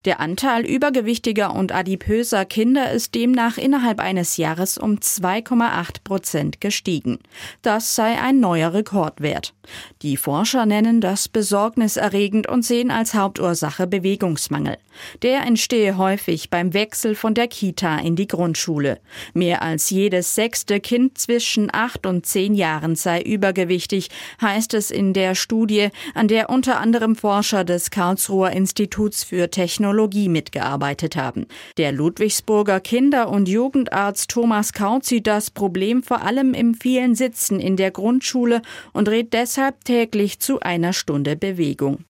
Der Anteil übergewichtiger und adipöser Kinder ist demnach innerhalb eines Jahres um 2,8% gestiegen. Das sei ein neuer Rekordwert. Die Forscher nennen das besorgniserregend und sehen als Hauptursache Bewegungsmangel. Der entstehe häufig beim Wechsel von der Kita in die Grundschule. Mehr als jedes 6. Kind zwischen 8 und 10 Jahren sei übergewichtig, heißt es in der Studie, an der unter anderem Forscher des Karlsruher Instituts für Technologie mitgearbeitet haben. Der Ludwigsburger Kinder- und Jugendarzt Thomas Kaut sieht das Problem vor allem im vielen Sitzen in der Grundschule und rät deshalb täglich zu einer Stunde Bewegung.